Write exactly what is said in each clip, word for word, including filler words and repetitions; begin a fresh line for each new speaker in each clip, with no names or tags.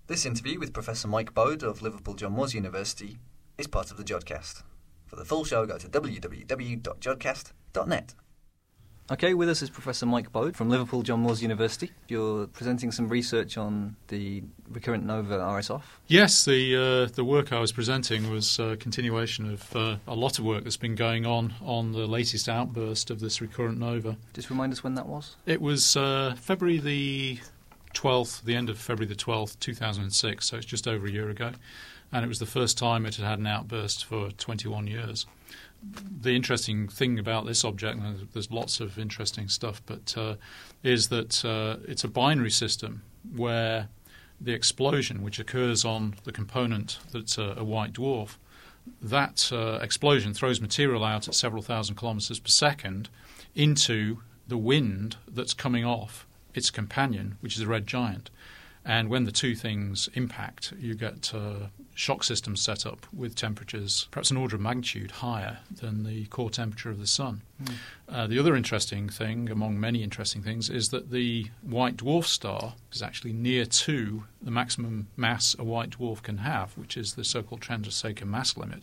This interview with Professor Mike Bode of Liverpool John Moores University is part of the Jodcast. For the full show, go to w w w dot jodcast dot net. Okay, with us is Professor Mike Bode from Liverpool John Moores University. You're presenting some research on the recurrent nova R S O F.
Yes, the uh, the work I was presenting was a continuation of uh, a lot of work that's been going on on the latest outburst of this recurrent nova.
Just remind us when that was.
It was uh, February the twelfth, the end of February the twelfth, two thousand six, so it's just over a year ago. And it was the first time it had had an outburst for twenty-one years. The interesting thing about this object, and there's lots of interesting stuff, but uh, is that uh, it's a binary system where the explosion, which occurs on the component that's a, a white dwarf, that uh, explosion throws material out at several thousand kilometres per second into the wind that's coming off its companion, which is a red giant. And when the two things impact, you get uh, shock systems set up with temperatures perhaps an order of magnitude higher than the core temperature of the Sun. Mm. Uh, the other interesting thing, among many interesting things, is that the white dwarf star is actually near to the maximum mass a white dwarf can have, which is the so-called Chandrasekhar mass limit.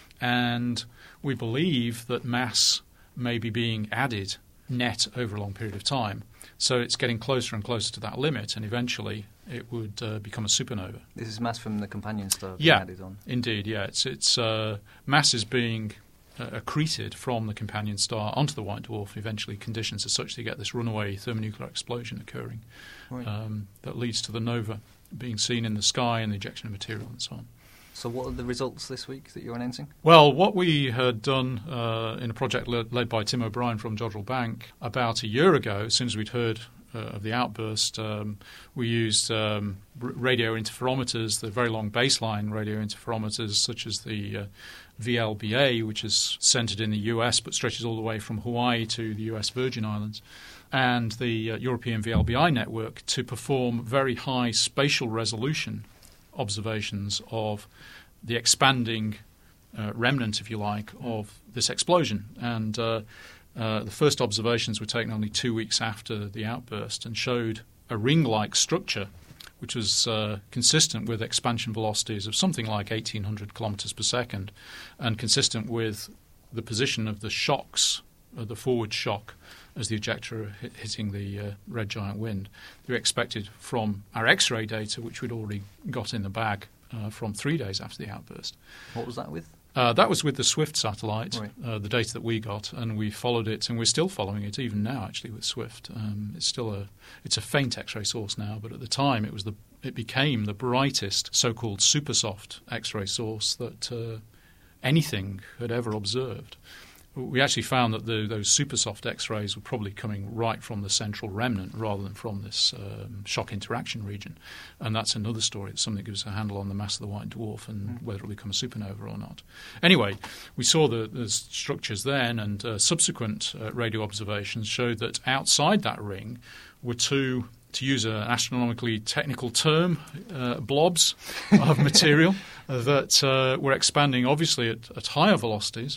And we believe that mass may be being added net over a long period of time. So it's getting closer and closer to that limit, and eventually it would uh, become a supernova.
This is mass from the companion star being
yeah,
added on.
Indeed, yeah. It's, it's uh, mass is being uh, accreted from the companion star onto the white dwarf. Eventually conditions are such that you get this runaway thermonuclear explosion occurring right. um, that leads to the nova being seen in the sky and the ejection of material and so on.
So what are the results this week that you're announcing?
Well, what we had done uh, in a project led, led by Tim O'Brien from Jodrell Bank about a year ago, as soon as we'd heard uh, of the outburst, um, we used um, r- radio interferometers, the very long baseline radio interferometers, such as the uh, V L B A, which is centered in the U S but stretches all the way from Hawaii to the U S Virgin Islands, and the uh, European V L B I network to perform very high spatial resolution observations of the expanding uh, remnant, if you like, of this explosion. And uh, uh, the first observations were taken only two weeks after the outburst and showed a ring-like structure which was uh, consistent with expansion velocities of something like eighteen hundred kilometres per second and consistent with the position of the shocks, uh, the forward shock, as the ejector hit, hitting the uh, red giant wind. They were expected from our X-ray data, which we'd already got in the bag uh, from three days after the outburst.
What was that with?
Uh, that was with the SWIFT satellite,
right.
uh, the data that we got, and we followed it, and we're still following it even now, actually, with SWIFT. Um, it's still a it's a faint X-ray source now, but at the time it was the it became the brightest so-called super soft X-ray source that uh, anything had ever observed. We actually found that the, those super soft X-rays were probably coming right from the central remnant rather than from this um, shock interaction region. And that's another story. It's something that gives us a handle on the mass of the white dwarf and mm. whether it will become a supernova or not. Anyway, we saw the, the structures then, and uh, subsequent uh, radio observations showed that outside that ring were two, to use an astronomically technical term, uh, blobs of material that uh, were expanding obviously at, at higher velocities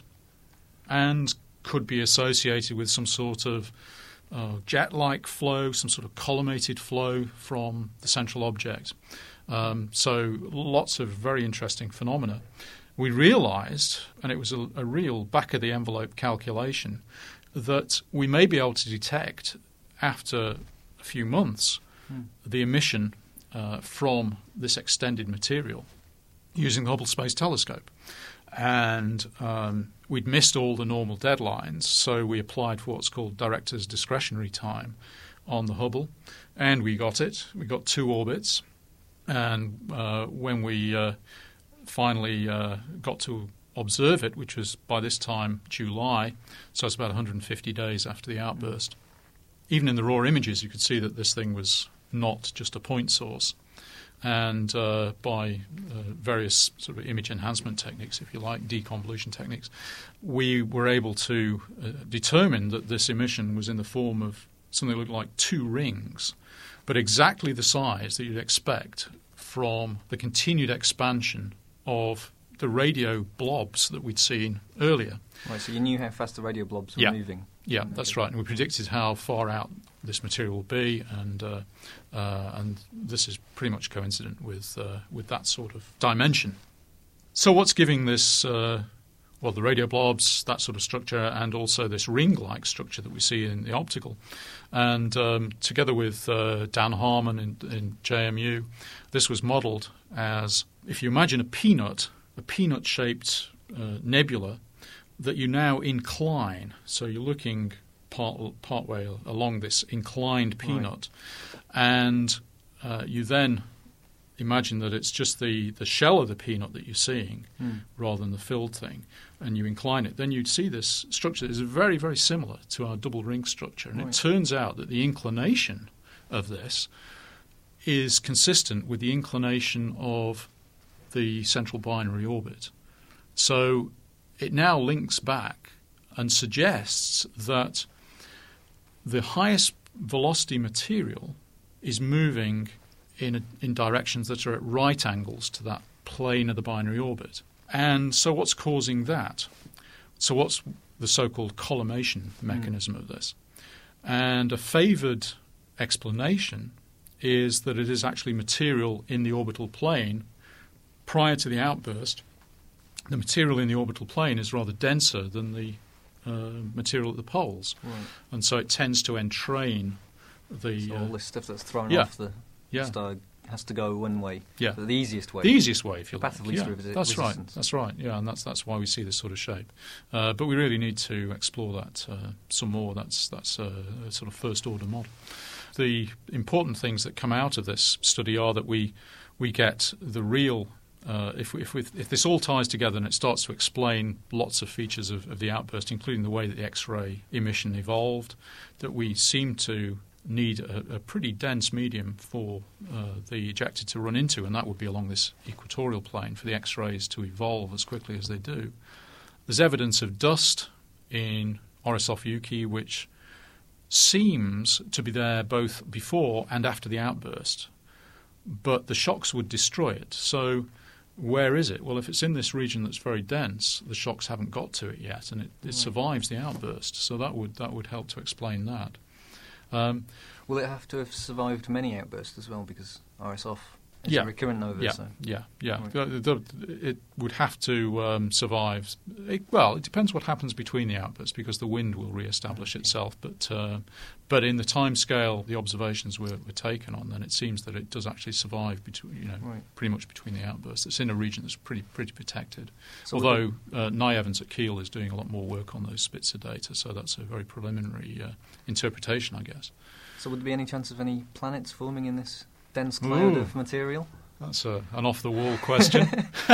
and could be associated with some sort of uh, jet-like flow, some sort of collimated flow from the central object. Um, so lots of very interesting phenomena. We realized, and it was a, a real back-of-the-envelope calculation, that we may be able to detect, after a few months, mm. the emission uh, from this extended material using the Hubble Space Telescope. And um, we'd missed all the normal deadlines, so we applied for what's called director's discretionary time on the Hubble, and we got it. We got two orbits, and uh, when we uh, finally uh, got to observe it, which was by this time July, so it's about one hundred fifty days after the outburst, even in the raw images you could see that this thing was not just a point source. And uh, by uh, various sort of image enhancement techniques, if you like, deconvolution techniques, we were able to uh, determine that this emission was in the form of something that looked like two rings, but exactly the size that you'd expect from the continued expansion of the radio blobs that we'd seen earlier.
Right, so you knew how fast the radio blobs were
yeah.
moving.
Yeah, that's right. And we predicted how far out this material will be, and uh, uh, and this is pretty much coincident with uh, with that sort of dimension. So what's giving this, uh, well, the radio blobs, that sort of structure, and also this ring-like structure that we see in the optical? And um, together with uh, Dan Harmon in, in J M U, this was modelled as, if you imagine a peanut, a peanut-shaped uh, nebula that you now incline. So you're looking part part way along this inclined peanut, right. and uh, you then imagine that it's just the, the shell of the peanut that you're seeing mm. rather than the filled thing, and you incline it. Then you'd see this structure that is very, very similar to our double ring structure. And right. it turns out that the inclination of this is consistent with the inclination of the central binary orbit. So it now links back and suggests that the highest velocity material is moving in, a, in directions that are at right angles to that plane of the binary orbit. And so what's causing that? So what's the so-called collimation mechanism mm. of this? And a favoured explanation is that it is actually material in the orbital plane prior to the outburst. The material in the orbital plane is rather denser than the uh, material at the poles. Right. And so it tends to entrain the...
So all this stuff that's thrown
yeah,
off the
yeah.
star has to go one way.
Yeah.
The easiest way.
The easiest way, if you like.
Path of least
yeah,
resi-
that's
resistance.
right. That's right. Yeah, and that's that's why we see this sort of shape. Uh, but we really need to explore that uh, some more. That's, that's a, a sort of first-order model. The important things that come out of this study are that we we get the real... Uh, if, if, we, if this all ties together and it starts to explain lots of features of, of the outburst, including the way that the X-ray emission evolved, that we seem to need a, a pretty dense medium for uh, the ejector to run into, and that would be along this equatorial plane for the X-rays to evolve as quickly as they do. There's evidence of dust in Orisov-Yuki, which seems to be there both before and after the outburst, but the shocks would destroy it. So where is it? Well, if it's in this region that's very dense, the shocks haven't got to it yet, and it, it right. survives the outburst. So that would that would help to explain that. Um,
Will it have to have survived many outbursts as well, because R S O F is
yeah,
a recurrent nova?
Yeah,
so.
yeah, yeah.
Right.
The, the, it would have to um, survive. It, well, it depends what happens between the outbursts, because the wind will re-establish okay. itself. But uh, but in the time scale the observations were, were taken on, then it seems that it does actually survive between, you know, right. pretty much between the outbursts. It's in a region that's pretty pretty protected. So Although uh, Nye Evans at Kiel is doing a lot more work on those Spitzer data, so that's a very preliminary uh, interpretation, I guess.
So would there be any chance of any planets forming in this dense cloud
Ooh,
of material?
That's a, an off-the-wall question.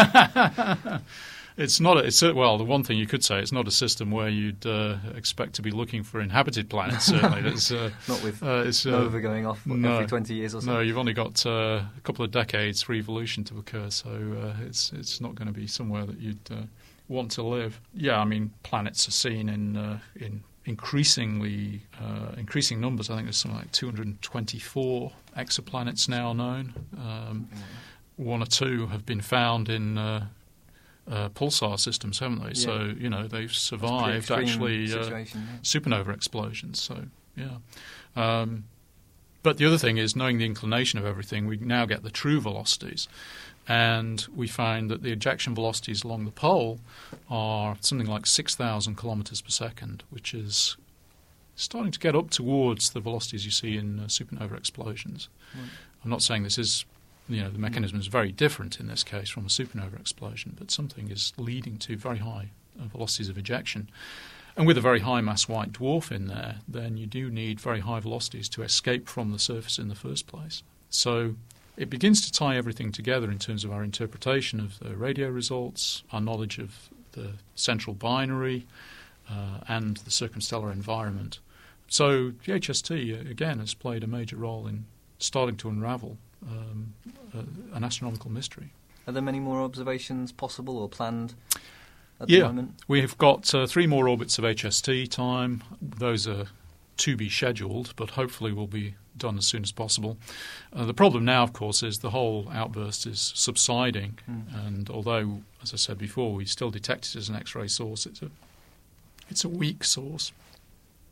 It's not. A, it's a, well, the one thing you could say, it's not a system where you'd uh, expect to be looking for inhabited planets. Certainly, it's, uh,
not with
uh, it's, uh,
nova going off what,
no,
every twenty years or so.
No, you've only got uh, a couple of decades for evolution to occur, so uh, it's it's not going to be somewhere that you'd uh, want to live. Yeah, I mean, planets are seen in uh, in increasingly uh, increasing numbers. I think there's something like two hundred twenty-four exoplanets now known. Um, one or two have been found in uh, uh, pulsar systems, haven't they? Yeah. So, you know, they've survived actually uh, yeah. supernova explosions. So, yeah. Um, but the other thing is, knowing the inclination of everything, we now get the true velocities. And we find that the ejection velocities along the pole are something like six thousand kilometres per second, which is starting to get up towards the velocities you see in uh, supernova explosions. Right. I'm not saying this is, you know, the mechanism is very different in this case from a supernova explosion, but something is leading to very high uh, velocities of ejection. And with a very high mass white dwarf in there, then you do need very high velocities to escape from the surface in the first place. So it begins to tie everything together in terms of our interpretation of the radio results, our knowledge of the central binary, uh, and the circumstellar environment. So the H S T, again, has played a major role in starting to unravel um, uh, an astronomical mystery.
Are there many more observations possible or planned at
yeah,
the moment?
We have got uh, three more orbits of H S T time. Those are to be scheduled, but hopefully will be done as soon as possible. Uh, the problem now, of course, is the whole outburst is subsiding, mm. and although, as I said before, we still detect it as an X-ray source, it's a it's a weak source.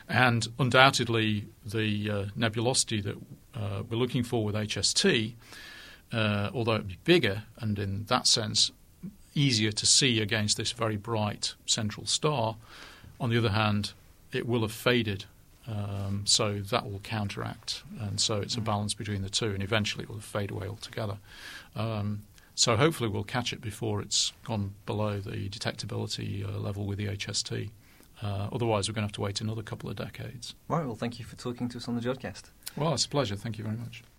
And undoubtedly, the uh, nebulosity that uh, we're looking for with H S T, uh, although it would be bigger and in that sense easier to see against this very bright central star, on the other hand, it will have faded. Um, so that will counteract. And so it's a balance between the two, and eventually it will fade away altogether. Um, so hopefully we'll catch it before it's gone below the detectability uh, level with the H S T. Uh, otherwise, we're going to have to wait another couple of decades.
Right, well, thank you for talking to us on the Jodcast.
Well, it's a pleasure. Thank you very much.